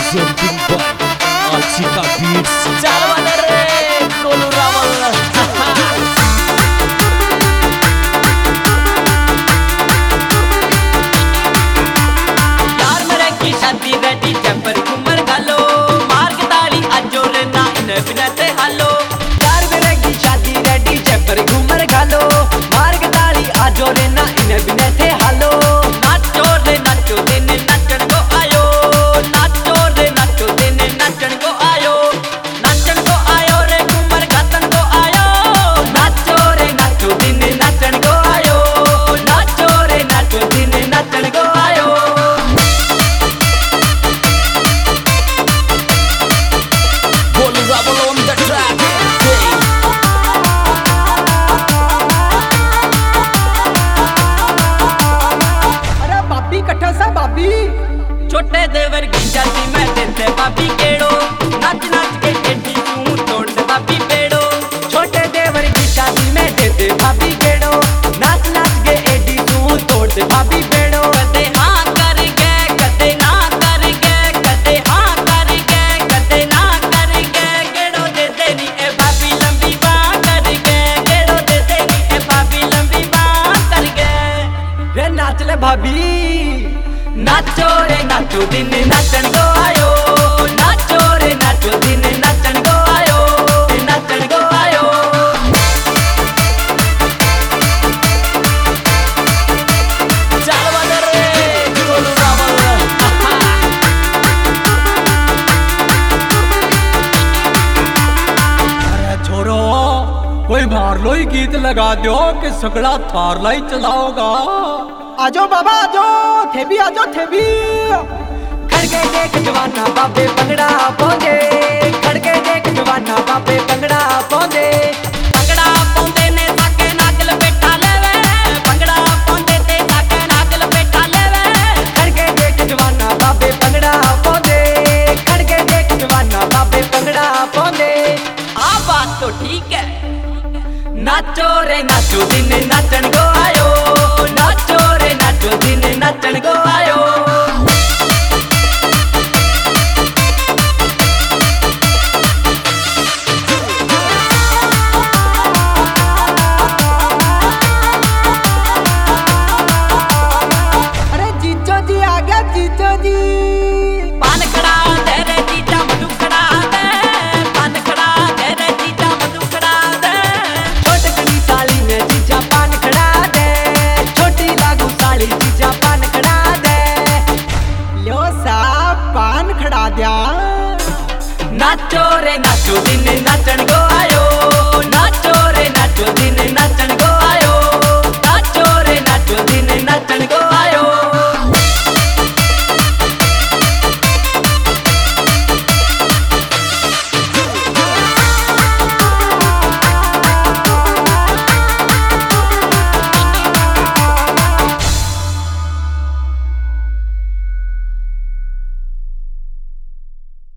Presenting by Alchika Beats. चालवा रे कोलू रावल यार मेरे की शादी रेडी जंपर घूमर घालो मार के ताली अजो रे ना इन्हें बिना ते हालो यार मेरे की शादी रेडी जंपर घूमर घालो मार के ताली अजो रे ना इन्हें बिना ते हालो नाचो रे नाचो दिन नाचन को आयो नाचो रे नाचो दिन नाचन को आयो नाचन को आयो रे घूमर घातन को आयो नाचो रे नाचो दिन नाचन को आयो नाचो रे नाचो दिन नाचन को आयो Koolu Raval on the track. अरे बाबी कट्ठा सा बाबी छोटे देवर की शादी में देते बाबी केड़ो नाच नाच के एडी तू तोड़ दे बाबी पेड़ो छोटे देवर की शादी में देते बाबी केड़ो नाच नाच के एडी तू तोड़ दे बाबी पेड़ो कदे हाँ कर के कदे ना कर के कदे हाँ कर के कदे ना कर के केड़ो दे देनी ए बाबी लंबी बाह कर के केड़ो दे देनी ए बाबी लंबी बाह कर के रे नाच ले भाभी नाचो रे नाचो दिन नाचन को आयो नाचो रे नाचो दिन नाचन को आयो नाचन को आयो चालवा रे कोलू रावल अरे छोरो कोई मारलो ही गीत लगा दो कि सगड़ा थार लाई चलाओगा आजो बाबा आजो थेबी आजो थेबी खड़के देख जवाना बाबे पंगड़ा पौंदे खड़के देख जवाना बाबे पंगड़ा पौंदे ने ताके नागल बैठा लेवे पंगड़ा पौंदे ते ताके नागल बैठा लेवे खड़के देख जवाना बाबे पंगड़ा पौंदे खड़के देख जवाना बाबे पंगड़ा पौंदे आ बात तो ठीक है नाचो रे नाचो दिन नाचन को आयो नाचो रे नाचो दिन नाचन को आयो अरे जीजो जी आ गया जीजो जी पान खड़ा दे रे जीजा मधु खड़ा दे पान खड़ा दे रे जीजा मधु खड़ा दे छोटी कड़ी साली में जीजा पान खड़ा दे छोटी लागू साली जीजा पान खड़ा दे लो साहब पान खड़ा दिया नाचो रे नाचो दिन नाचन को आयो नाचो